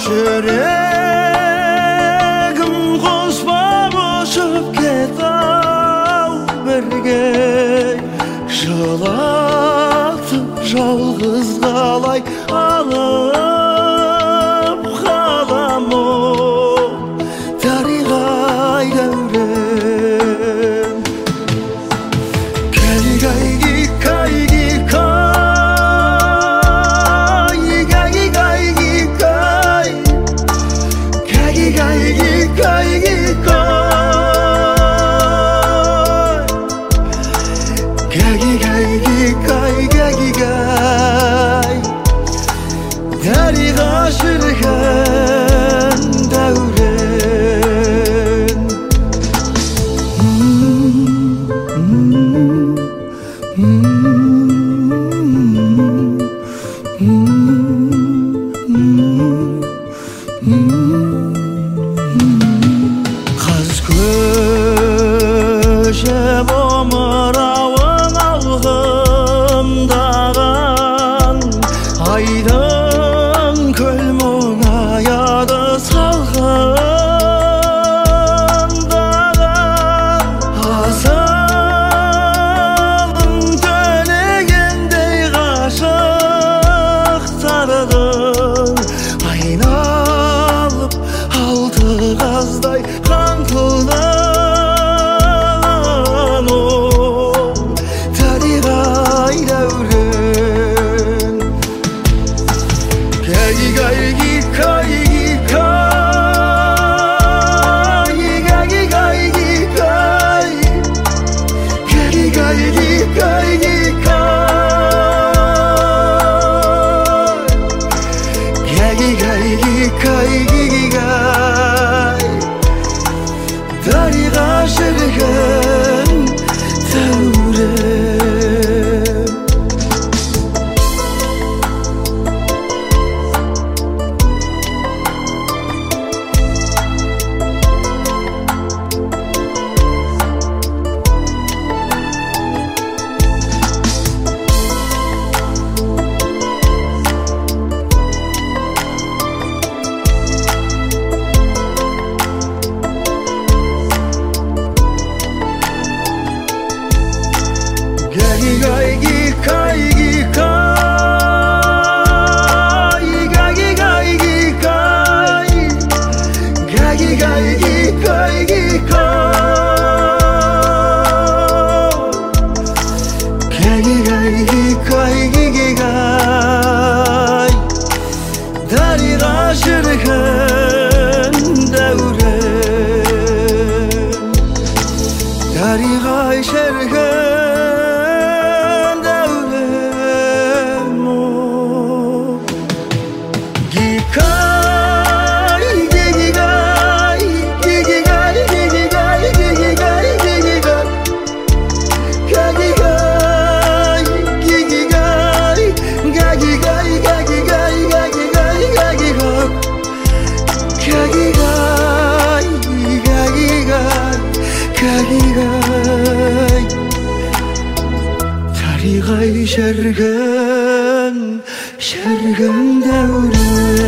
жүрегім қоспап ұшып кетау бірге жылатып жалғыз қалай алып қаламын дариғай дәурен кәйгәйги кайги кай кәйги кайги кай кәйги кайги кайги кай кәйги кайги кай кәйги кай дариға жүрген дәурен қыз көшіп омырауын алғымдаған айдың көл мұңаяды салғындаған асылым төлегендей ғашықтардың айналып алты қаздай қаңқылдан ол дариғай дәурен кәйги кайги кайги кай кәйги кайги кай кәйги кайги кайги кай кәйги кайги кайги кай дариға жүрген дәурен kaygi kaygi kaygi kay kaygi kaygi kay kaygi kaygi kaygi kay kaygi kaygi kaygi kay darığa жүрген дәурен darığa жүрген дариғай жүрген дәурен